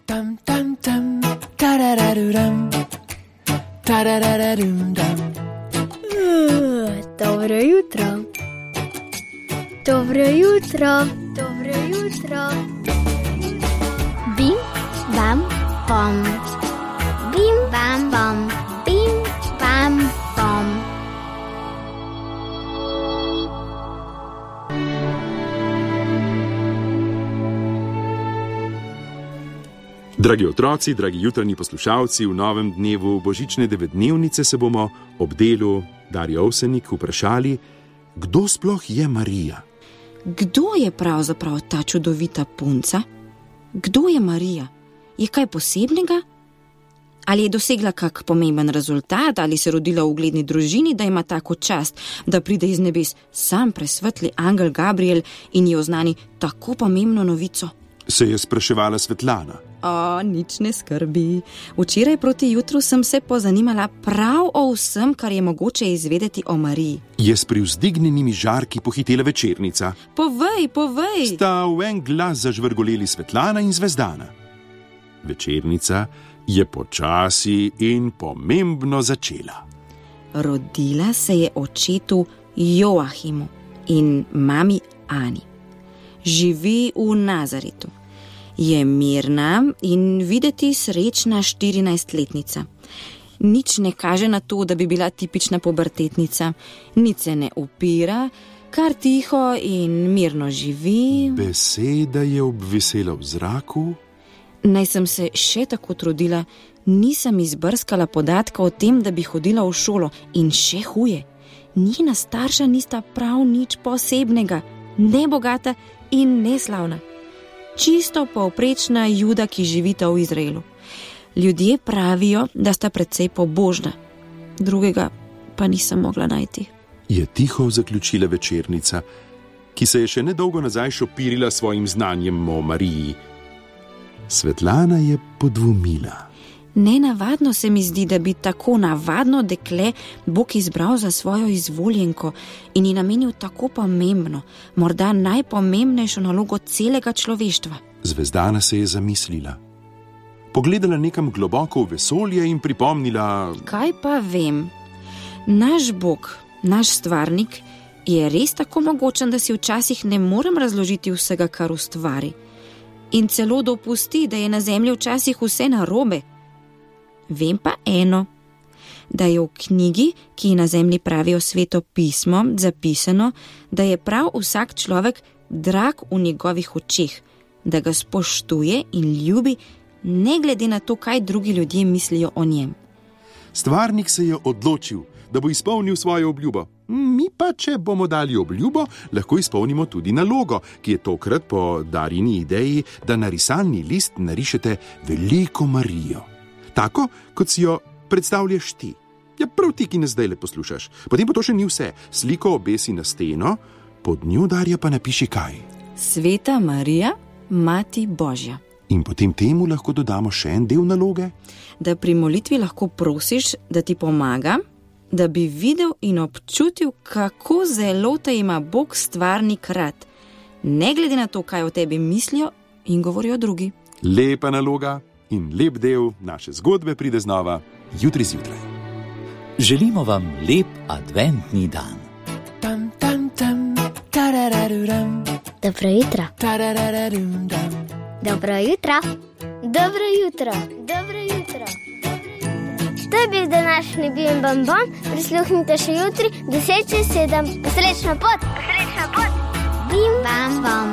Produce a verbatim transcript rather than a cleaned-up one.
Tam, tam, tam, tarararuram, tarararum, dam. Dobro jutro. Dobro jutro. Dobro jutro. Bim, bam, bom. Bim, bam, bom. Bim, bam, bom. Dragi otroci, dragi jutranji poslušalci, v novem dnevu božične devetdnevnice se bomo ob delu Darje Ovsenik vprašali, kdo sploh je Marija? Kdo je pravzaprav ta čudovita punca? Kdo je Marija? Je kaj posebnega? Ali je dosegla kak pomemben rezultat, ali se rodila v ugledni družini, da ima tako čast, da pride iz nebes sam presvetli angel Gabriel in ji oznani tako pomembno novico? Se je spraševala Svetlana. O, nič ne skrbi. Včeraj proti jutru sem se pozanimala prav o vsem, kar je mogoče izvedeti o Mariji. Je s privzdignjenimi žarki pohitela večernica. Povej, povej! Sta v en glas zažvrgoleli Svetlana in Zvezdana. Večernica je počasi in pomembno začela. Rodila se je očetu Joahimu in mami Ani. Živi v Nazaretu. Je mirna in videti srečna štirinajstletnica. Nič ne kaže na to, da bi bila tipična pubertetnica. Nič se ne upira, kar tiho in mirno živi. Beseda je obvisela v zraku. Naj sem se še tako trudila, nisem izbrskala podatka o tem, da bi hodila v šolo. In še huje, njena starša nista prav nič posebnega, ne bogata in neslavna. Čisto povprečna Juda, ki živita v Izraelu. Ljudje pravijo, da sta precej pobožna. Drugega pa nisem mogla najti. Je tiho zaključila večernica, ki se je še nedolgo nazaj šopirila svojim znanjem o Mariji. Svetlana je podvomila. Nenavadno se mi zdi, da bi tako navadno dekle Bog izbral za svojo izvoljenko in ji namenil tako pomembno, morda najpomembnejšo nalogo celega človeštva. Zvezdana se je zamislila. Pogledala nekam globoko v vesolje in pripomnila... Kaj pa vem? Naš Bog, naš stvarnik, je res tako mogočen, da si včasih ne morem razložiti vsega, kar ustvari. In celo dopusti, da je na zemlji včasih vse narobe. Vem pa eno, da je v knjigi, ki ji na zemlji pravijo Sveto pismo, zapisano, da je prav vsak človek drag v njegovih očeh, da ga spoštuje in ljubi, ne glede na to, kaj drugi ljudje mislijo o njem. Stvarnik se je odločil, da bo izpolnil svojo obljubo. Mi pa, če bomo dali obljubo, lahko izpolnimo tudi nalogo, ki je tokrat po Darjini ideji, da na risalni list narišete veliko Marijo. Tako, kot si jo predstavljaš ti. Ja, prav ti, ki nas zdaj le poslušaš. Potem pa to še ni vse. Sliko obesi na steno, pod njo, Darja, pa napiši kaj? Sveta Marija, Mati Božja. In potem temu lahko dodamo še en del naloge? Da pri molitvi lahko prosiš, da ti pomaga, da bi videl in občutil, kako zelo te ima Bog stvarnik rad. Ne glede na to, kaj o tebi mislijo in govorijo drugi. Lepa naloga. In lep del naše zgodbe pride znova jutri zjutraj. Želimo vam lep adventni dan. Tam, tam, tam, tarararuram. Dobro jutro. Tarararum, dam. Dobro jutro. Dobro jutro. Dobro jutro. To je bil današnji Bim Bam Bom. Prisluhnite še jutri, deset čez sedem. Srečno pot. Srečno pot. Bim Bam Bom.